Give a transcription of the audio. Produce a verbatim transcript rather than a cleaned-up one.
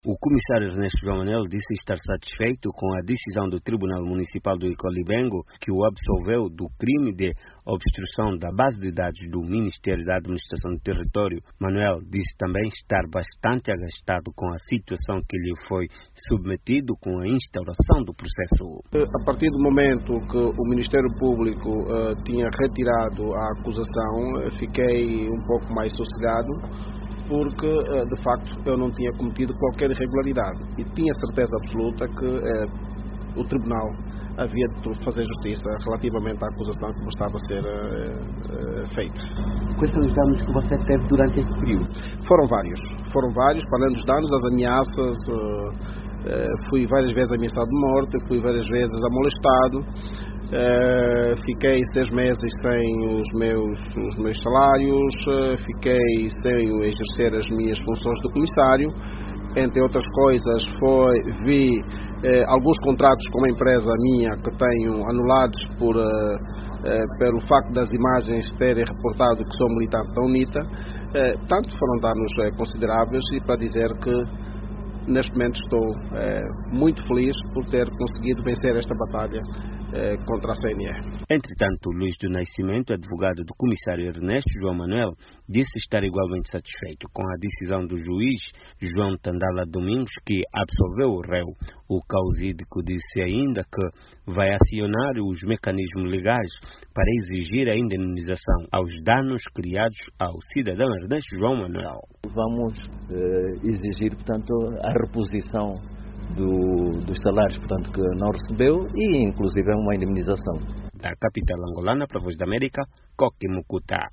O comissário Ernesto João Manuel disse estar satisfeito com a decisão do Tribunal Municipal do Icolibengo, que o absolveu do crime de obstrução da base de dados do Ministério da Administração do Território. Manuel disse também estar bastante agastado com a situação que lhe foi submetido com a instauração do processo. A partir do momento que o Ministério Público uh, tinha retirado a acusação, fiquei um pouco mais sossegado, porque, de facto, eu não tinha cometido qualquer irregularidade e tinha certeza absoluta que eh, o Tribunal havia de fazer justiça relativamente à acusação que me estava a ser eh, eh, feita. Quais são os danos que você teve durante este período? Foram vários, foram vários, para além dos danos, das ameaças, eh, eh, fui várias vezes ameaçado de morte, fui várias vezes amolestado. Uh, fiquei seis meses sem os meus, os meus salários, uh, fiquei sem exercer as minhas funções de comissário. Entre outras coisas, foi, vi uh, alguns contratos com uma empresa minha que tenho anulados por, uh, uh, pelo facto das imagens terem reportado que sou militante da UNITA. Uh, tanto foram danos uh, consideráveis, e para dizer que neste momento estou uh, muito feliz por ter conseguido vencer esta batalha contra a C N E. Entretanto, Luís do Nascimento, advogado do comissário Ernesto João Manuel, disse estar igualmente satisfeito com a decisão do juiz João Tandala Domingos, que absolveu o réu. O causídico disse ainda que vai acionar os mecanismos legais para exigir a indenização aos danos criados ao cidadão Ernesto João Manuel. Vamos eh, exigir, portanto, a reposição Do, dos salários, portanto, que não recebeu, e inclusive uma indemnização. Da capital angolana para a Voz da América, Coque Mucuta.